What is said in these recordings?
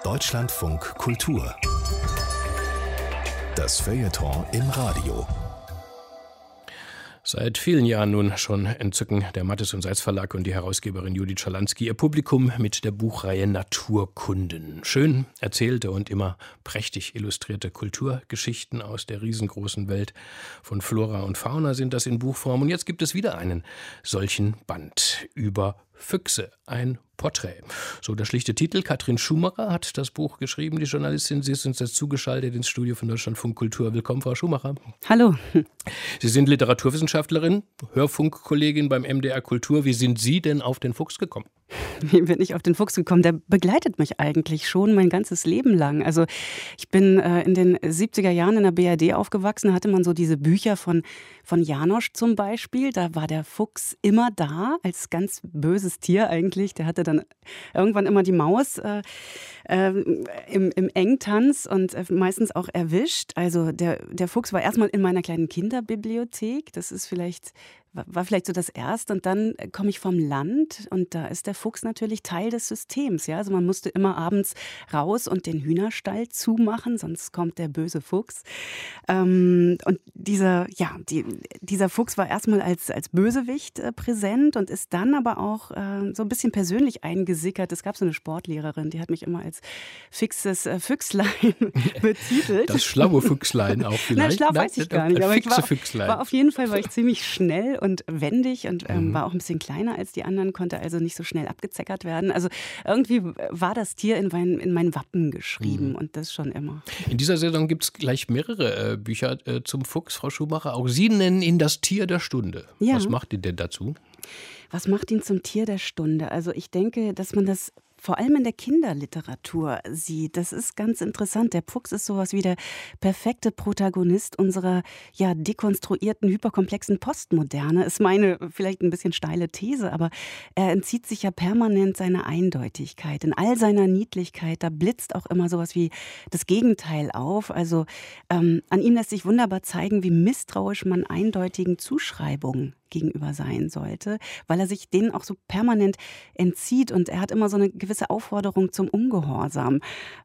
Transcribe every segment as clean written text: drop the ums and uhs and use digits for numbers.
Deutschlandfunk Kultur. Das Feuilleton im Radio. Seit vielen Jahren nun schon entzücken der Mattes und Seitz Verlag und die Herausgeberin Judith Schalansky ihr Publikum mit der Buchreihe Naturkunden. Schön erzählte und immer prächtig illustrierte Kulturgeschichten aus der riesengroßen Welt von Flora und Fauna sind das in Buchform. Und jetzt gibt es wieder einen solchen Band über Füchse, ein Porträt. So der schlichte Titel. Katrin Schumacher hat das Buch geschrieben, die Journalistin. Sie ist uns jetzt zugeschaltet ins Studio von Deutschlandfunk Kultur. Willkommen, Frau Schumacher. Hallo. Sie sind Literaturwissenschaftlerin, Hörfunkkollegin beim MDR Kultur. Wie sind Sie denn auf den Fuchs gekommen? Wie bin ich auf den Fuchs gekommen? Der begleitet mich eigentlich schon mein ganzes Leben lang. Also ich bin in den 70er Jahren in der BRD aufgewachsen. Da hatte man so diese Bücher von Janosch zum Beispiel. Da war der Fuchs immer da, als ganz böses Tier eigentlich. Der hatte dann irgendwann immer die Maus im Engtanz und meistens auch erwischt. Also der Fuchs war erstmal in meiner kleinen Kinderbibliothek. Das ist war vielleicht so das Erste. Und dann komme ich vom Land und da ist der Fuchs natürlich Teil des Systems. Ja? Also man musste immer abends raus und den Hühnerstall zumachen, sonst kommt der böse Fuchs. Und dieser Fuchs war erstmal als Bösewicht präsent und ist dann aber auch so ein bisschen persönlich eingesickert. Es gab so eine Sportlehrerin, die hat mich immer als fixes Füchslein betitelt. Das schlaue Füchslein auch vielleicht? Na, schlau weiß ich gar nicht. Aber Füchslein. War auf jeden Fall ziemlich schnell und wendig und war auch ein bisschen kleiner als die anderen, konnte also nicht so schnell abgezeckert werden. Also irgendwie war das Tier in mein Wappen geschrieben und das schon immer. In dieser Saison gibt es gleich mehrere Bücher zum Fuchs, Frau Schumacher. Auch Sie nennen ihn das Tier der Stunde. Ja. Was macht ihn denn dazu? Was macht ihn zum Tier der Stunde? Also ich denke, dass man das vor allem in der Kinderliteratur sieht. Das ist ganz interessant. Der Fuchs ist sowas wie der perfekte Protagonist unserer dekonstruierten, hyperkomplexen Postmoderne. Ist meine vielleicht ein bisschen steile These, aber er entzieht sich ja permanent seiner Eindeutigkeit. In all seiner Niedlichkeit, da blitzt auch immer sowas wie das Gegenteil auf. Also an ihm lässt sich wunderbar zeigen, wie misstrauisch man eindeutigen Zuschreibungen gegenüber sein sollte, weil er sich denen auch so permanent entzieht und er hat immer so eine gewisse Aufforderung zum Ungehorsam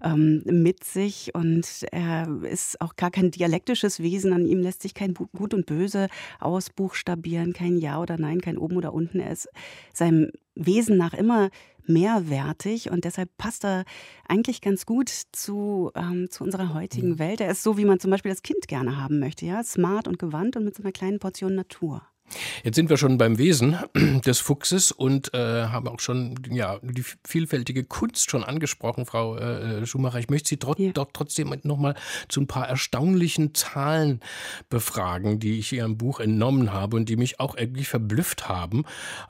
mit sich und er ist auch gar kein dialektisches Wesen, an ihm lässt sich kein Gut und Böse ausbuchstabieren, kein Ja oder Nein, kein Oben oder Unten, er ist seinem Wesen nach immer mehrwertig und deshalb passt er eigentlich ganz gut zu unserer heutigen Welt. Er ist so, wie man zum Beispiel das Kind gerne haben möchte, ja, smart und gewandt und mit so einer kleinen Portion Natur. Jetzt sind wir schon beim Wesen des Fuchses und haben auch schon die vielfältige Kunst schon angesprochen, Frau Schumacher. Ich möchte Sie trotzdem noch mal zu ein paar erstaunlichen Zahlen befragen, die ich Ihrem Buch entnommen habe und die mich auch irgendwie verblüfft haben.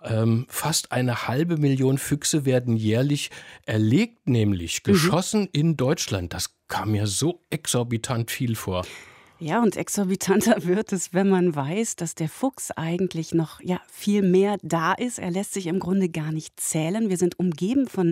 Fast 500.000 Füchse werden jährlich erlegt, nämlich geschossen in Deutschland. Das kam mir so exorbitant viel vor. Ja, und exorbitanter wird es, wenn man weiß, dass der Fuchs eigentlich noch viel mehr da ist. Er lässt sich im Grunde gar nicht zählen. Wir sind umgeben von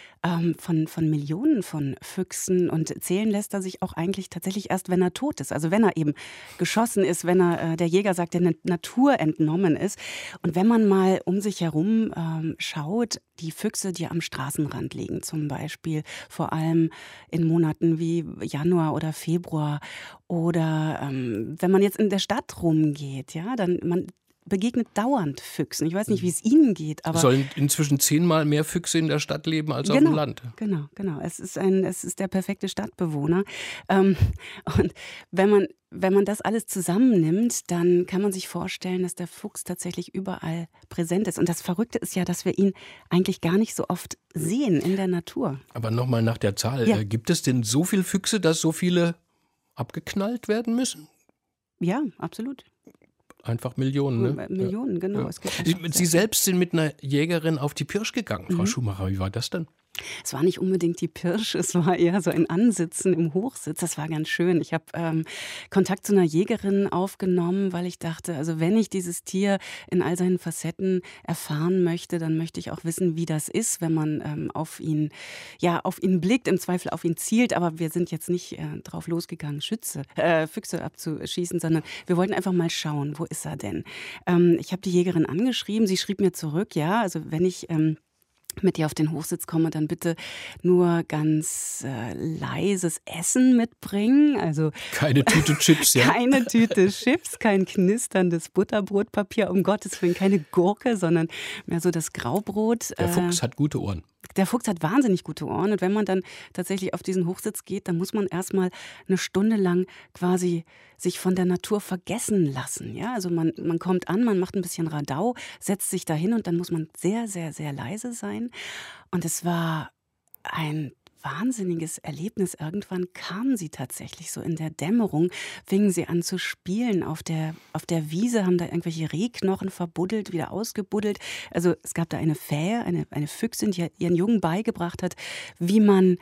Millionen von Füchsen und zählen lässt er sich auch eigentlich tatsächlich erst, wenn er tot ist. Also wenn er eben geschossen ist, wenn er, der Jäger sagt, der Natur entnommen ist. Und wenn man mal um sich herum schaut, die Füchse, die am Straßenrand liegen zum Beispiel, vor allem in Monaten wie Januar oder Februar oder wenn man jetzt in der Stadt rumgeht, man begegnet dauernd Füchsen. Ich weiß nicht, wie es Ihnen geht, aber sollen inzwischen 10-mal mehr Füchse in der Stadt leben als auf dem Land. Genau. Es ist der perfekte Stadtbewohner. Und wenn man das alles zusammennimmt, dann kann man sich vorstellen, dass der Fuchs tatsächlich überall präsent ist. Und das Verrückte ist ja, dass wir ihn eigentlich gar nicht so oft sehen in der Natur. Aber nochmal nach der Zahl. Ja. Gibt es denn so viele Füchse, dass so viele abgeknallt werden müssen? Ja, absolut. Einfach Millionen, ne? Millionen, genau. Ja. Es gibt Sie selbst sind mit einer Jägerin auf die Pirsch gegangen, Frau Schumacher. Wie war das denn? Es war nicht unbedingt die Pirsch, es war eher so ein Ansitzen im Hochsitz. Das war ganz schön. Ich habe Kontakt zu einer Jägerin aufgenommen, weil ich dachte, also wenn ich dieses Tier in all seinen Facetten erfahren möchte, dann möchte ich auch wissen, wie das ist, wenn man auf ihn blickt, im Zweifel auf ihn zielt. Aber wir sind jetzt nicht drauf losgegangen, Füchse abzuschießen, sondern wir wollten einfach mal schauen, wo ist er denn? Ich habe die Jägerin angeschrieben, sie schrieb mir zurück, also wenn ich mit dir auf den Hochsitz komme, dann bitte nur ganz leises Essen mitbringen. Also keine Tüte Chips, ja? Keine Tüte Chips, kein knisterndes Butterbrotpapier, um Gottes Willen, keine Gurke, sondern mehr so das Graubrot. Der Fuchs hat gute Ohren. Der Fuchs hat wahnsinnig gute Ohren und wenn man dann tatsächlich auf diesen Hochsitz geht, dann muss man erstmal eine Stunde lang quasi sich von der Natur vergessen lassen. Ja? Also man kommt an, man macht ein bisschen Radau, setzt sich dahin und dann muss man sehr, sehr, sehr leise sein. Und es war ein wahnsinniges Erlebnis. Irgendwann kamen sie tatsächlich so in der Dämmerung, fingen sie an zu spielen auf der Wiese, haben da irgendwelche Rehknochen verbuddelt, wieder ausgebuddelt. Also es gab da eine Fähe, eine Füchsin, die ihren Jungen beigebracht hat, wie man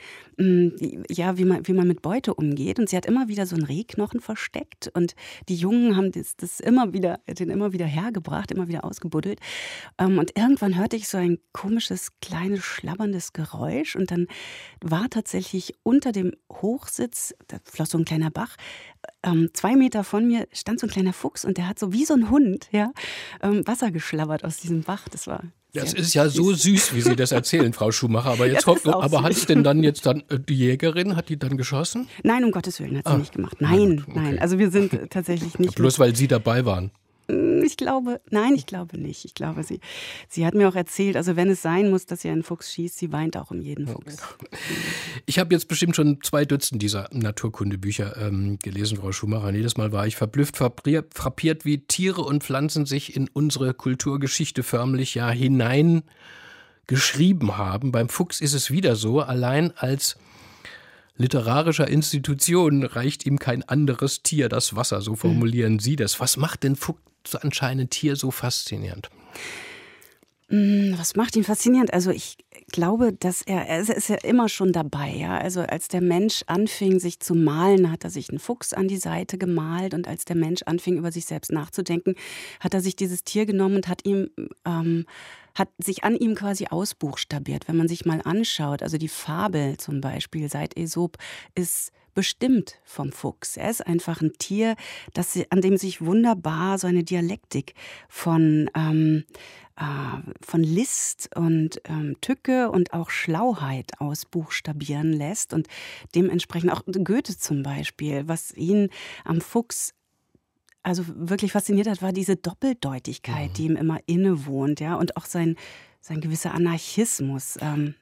mit Beute umgeht. Und sie hat immer wieder so einen Rehknochen versteckt und die Jungen haben den immer wieder hergebracht, immer wieder ausgebuddelt. Und irgendwann hörte ich so ein komisches, kleines, schlabberndes Geräusch und dann war tatsächlich unter dem Hochsitz, da floss so ein kleiner Bach, 2 Meter von mir stand so ein kleiner Fuchs und der hat so wie so ein Hund Wasser geschlabbert aus diesem Bach. Das ist ja so süß, wie Sie das erzählen, Frau Schumacher. Aber jetzt hat es denn dann die Jägerin, hat die dann geschossen? Nein, um Gottes Willen hat sie nicht gemacht. Nein, okay. Nein. Also wir sind tatsächlich nicht. Bloß weil Sie dabei waren. Ich glaube nicht. Ich glaube, sie hat mir auch erzählt, also wenn es sein muss, dass sie einen Fuchs schießt, sie weint auch um jeden Fuchs. Ich habe jetzt bestimmt schon 2 Dutzend dieser Naturkundebücher gelesen, Frau Schumacher. Jedes Mal war ich verblüfft, frappiert, wie Tiere und Pflanzen sich in unsere Kulturgeschichte förmlich hineingeschrieben haben. Beim Fuchs ist es wieder so, allein als literarischer Institution reicht ihm kein anderes Tier das Wasser, so formulieren Sie das. Was macht denn Fuchs anscheinend Tier so faszinierend? Was macht ihn faszinierend? Also ich glaube, dass er ist ja immer schon dabei. Ja? Also als der Mensch anfing, sich zu malen, hat er sich einen Fuchs an die Seite gemalt. Und als der Mensch anfing, über sich selbst nachzudenken, hat er sich dieses Tier genommen und hat sich an ihm quasi ausbuchstabiert. Wenn man sich mal anschaut, also die Fabel zum Beispiel seit Aesop ist bestimmt vom Fuchs. Er ist einfach ein Tier, an dem sich wunderbar so eine Dialektik von List und Tücke und auch Schlauheit ausbuchstabieren lässt. Und dementsprechend auch Goethe zum Beispiel, was ihn am Fuchs also wirklich fasziniert hat, war diese Doppeldeutigkeit, die ihm immer innewohnt, ja, und auch sein gewisser Anarchismus.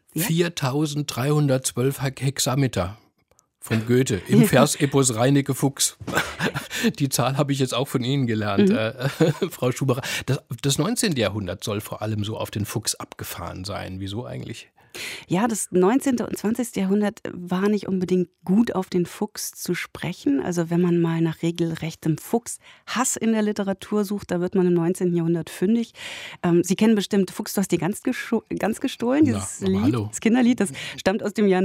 4312 Hexameter von Goethe im Versepos Reineke Fuchs. Die Zahl habe ich jetzt auch von Ihnen gelernt, Frau Schumacher. Das 19. Jahrhundert soll vor allem so auf den Fuchs abgefahren sein. Wieso eigentlich? Ja, das 19. und 20. Jahrhundert war nicht unbedingt gut auf den Fuchs zu sprechen. Also wenn man mal nach regelrechtem Fuchshass in der Literatur sucht, da wird man im 19. Jahrhundert fündig. Sie kennen bestimmt Fuchs, du hast die Gans gestohlen, dieses Lied, das Kinderlied, das stammt aus dem Jahr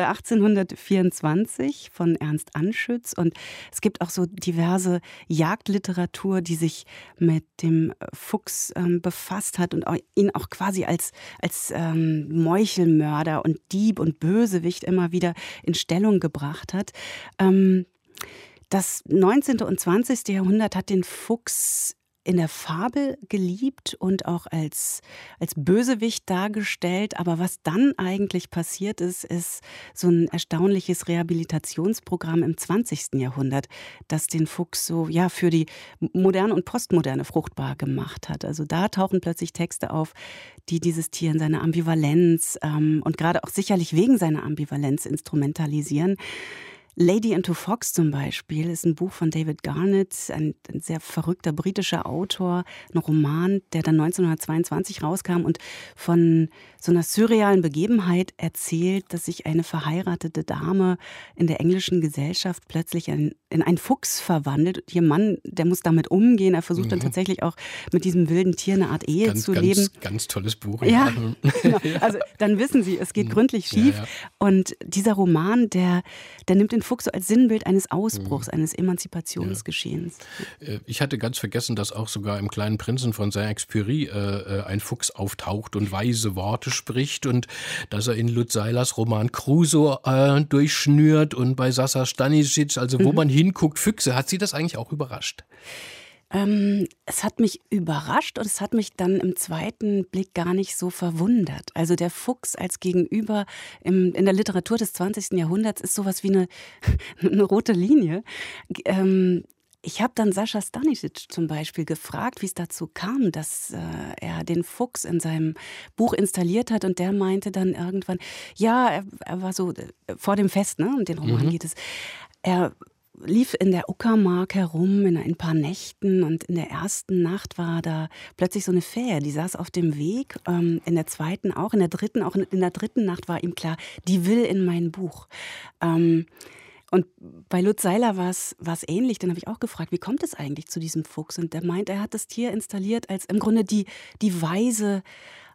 1824 von Ernst Anschütz. Und es gibt auch so diverse Jagdliteratur, die sich mit dem Fuchs befasst hat und ihn auch quasi als Meuchelmörder und Dieb und Bösewicht immer wieder in Stellung gebracht hat. Das 19. und 20. Jahrhundert hat den Fuchs in der Fabel geliebt und auch als Bösewicht dargestellt. Aber was dann eigentlich passiert ist so ein erstaunliches Rehabilitationsprogramm im 20. Jahrhundert, das den Fuchs so für die moderne und postmoderne fruchtbar gemacht hat. Also da tauchen plötzlich Texte auf, die dieses Tier in seiner Ambivalenz und gerade auch sicherlich wegen seiner Ambivalenz instrumentalisieren. Lady and Two Fox zum Beispiel ist ein Buch von David Garnett, ein sehr verrückter britischer Autor, ein Roman, der dann 1922 rauskam und von so einer surrealen Begebenheit erzählt, dass sich eine verheiratete Dame in der englischen Gesellschaft plötzlich in einen Fuchs verwandelt. Und ihr Mann, der muss damit umgehen. Er versucht dann tatsächlich auch mit diesem wilden Tier eine Art Ehe zu leben. Ganz tolles Buch. Ja, genau. Also dann wissen Sie, es geht gründlich schief. Ja. Und dieser Roman, der nimmt den Fuchs so als Sinnbild eines Ausbruchs, eines Emanzipationsgeschehens. Ja. Ich hatte ganz vergessen, dass auch sogar im Kleinen Prinzen von Saint-Exupéry ein Fuchs auftaucht und weise Worte spricht und dass er in Lutz Seilers Roman Crusoe durchschnürt und bei Sasa Stanisic, also wo man hinguckt, Füchse. Hat Sie das eigentlich auch überrascht? Es hat mich überrascht und es hat mich dann im zweiten Blick gar nicht so verwundert. Also der Fuchs als Gegenüber in der Literatur des 20. Jahrhunderts ist sowas wie eine rote Linie. Ich habe dann Sascha Stanisic zum Beispiel gefragt, wie es dazu kam, dass er den Fuchs in seinem Buch installiert hat, und der meinte dann irgendwann, ja, er war so vor dem Fest, ne, um den Roman geht es, er lief in der Uckermark herum in ein paar Nächten, und in der ersten Nacht war da plötzlich so eine Fähe, die saß auf dem Weg, in der zweiten auch, in der dritten Nacht war ihm klar, die will in mein Buch. Und bei Lutz Seiler war es ähnlich. Dann habe ich auch gefragt, wie kommt es eigentlich zu diesem Fuchs? Und der meint, er hat das Tier installiert als im Grunde die weise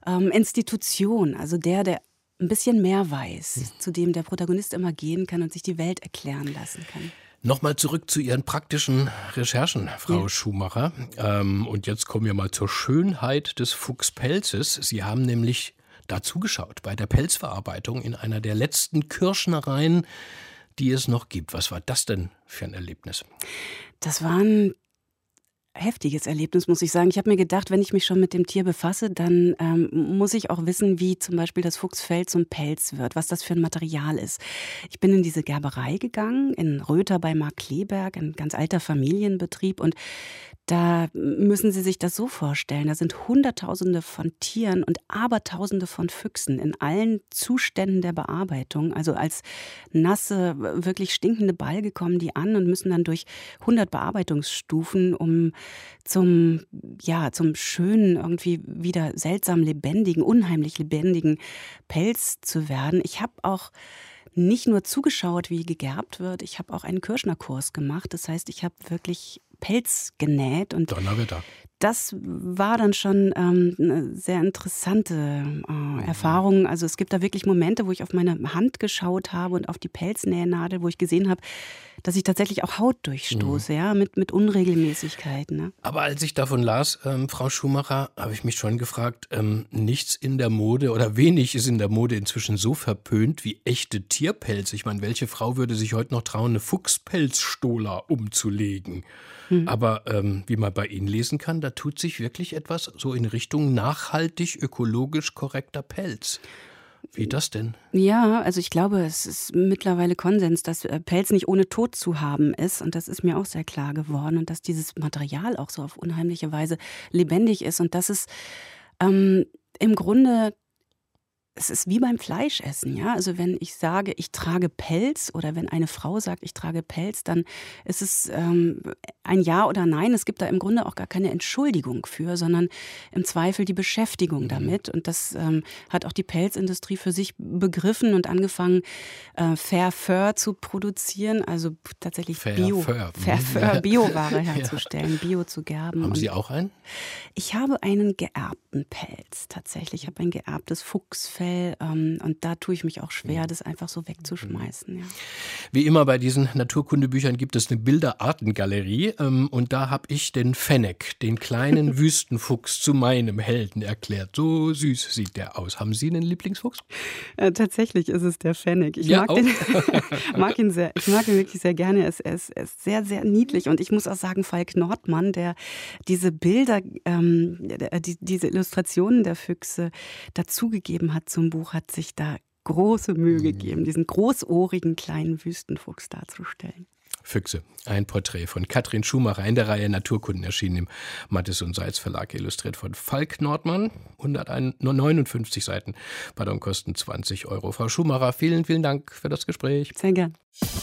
Institution, also der ein bisschen mehr weiß, zu dem der Protagonist immer gehen kann und sich die Welt erklären lassen kann. Nochmal zurück zu Ihren praktischen Recherchen, Frau Schumacher. Und jetzt kommen wir mal zur Schönheit des Fuchspelzes. Sie haben nämlich da zugeschaut bei der Pelzverarbeitung in einer der letzten Kirschnereien, die es noch gibt. Was war das denn für ein Erlebnis? Das war ein heftiges Erlebnis, muss ich sagen. Ich habe mir gedacht, wenn ich mich schon mit dem Tier befasse, dann muss ich auch wissen, wie zum Beispiel das Fuchsfell zum Pelz wird, was das für ein Material ist. Ich bin in diese Gerberei gegangen, in Röther bei Markkleeberg, ein ganz alter Familienbetrieb, und da müssen Sie sich das so vorstellen, da sind Hunderttausende von Tieren und Abertausende von Füchsen in allen Zuständen der Bearbeitung. Also als nasse, wirklich stinkende Balge kommen die an und müssen dann durch 100 Bearbeitungsstufen, um zum schönen, irgendwie wieder seltsam lebendigen, unheimlich lebendigen Pelz zu werden. Ich habe auch nicht nur zugeschaut, wie gegerbt wird, ich habe auch einen Kirschnerkurs gemacht. Das heißt, ich habe wirklich Pelz genäht, und Donnerwetter. Das war dann schon eine sehr interessante Erfahrung. Also es gibt da wirklich Momente, wo ich auf meine Hand geschaut habe und auf die Pelznähnadel, wo ich gesehen habe, dass ich tatsächlich auch Haut durchstoße, ja, mit Unregelmäßigkeiten. Ne? Aber als ich davon las, Frau Schumacher, habe ich mich schon gefragt, nichts in der Mode oder wenig ist in der Mode inzwischen so verpönt wie echte Tierpelze. Ich meine, welche Frau würde sich heute noch trauen, eine Fuchspelzstola umzulegen? Aber wie man bei Ihnen lesen kann, da tut sich wirklich etwas so in Richtung nachhaltig, ökologisch korrekter Pelz. Wie das denn? Ja, also ich glaube, es ist mittlerweile Konsens, dass Pelz nicht ohne Tod zu haben ist. Und das ist mir auch sehr klar geworden. Und dass dieses Material auch so auf unheimliche Weise lebendig ist. Und dass es im Grunde, es ist wie beim Fleischessen, ja. Also wenn ich sage, ich trage Pelz, oder wenn eine Frau sagt, ich trage Pelz, dann ist es ein Ja oder Nein. Es gibt da im Grunde auch gar keine Entschuldigung für, sondern im Zweifel die Beschäftigung damit. Und das hat auch die Pelzindustrie für sich begriffen und angefangen, Fair Fur zu produzieren, also tatsächlich Bioware herzustellen, Bio zu gerben. Haben Sie auch einen? Ich habe einen geerbten Pelz tatsächlich. Ich habe ein geerbtes Fuchsfell. Und da tue ich mich auch schwer, das einfach so wegzuschmeißen. Ja. Wie immer bei diesen Naturkundebüchern gibt es eine Bilderartengalerie. Und da habe ich den Fennec, den kleinen Wüstenfuchs, zu meinem Helden erklärt. So süß sieht der aus. Haben Sie einen Lieblingsfuchs? Tatsächlich ist es der Fennec. Ich mag ihn sehr. Ich mag ihn wirklich sehr gerne. Er ist sehr, sehr niedlich. Und ich muss auch sagen, Falk Nordmann, der diese Bilder, diese Illustrationen der Füchse dazugegeben hat zum Buch, hat sich da große Mühe gegeben, diesen großohrigen kleinen Wüstenfuchs darzustellen. Füchse, ein Porträt von Katrin Schumacher in der Reihe Naturkunden, erschienen im Mattes und Seitz Verlag, illustriert von Falk Nordmann. 159 Seiten, kosten 20 €. Frau Schumacher, vielen, vielen Dank für das Gespräch. Sehr gern.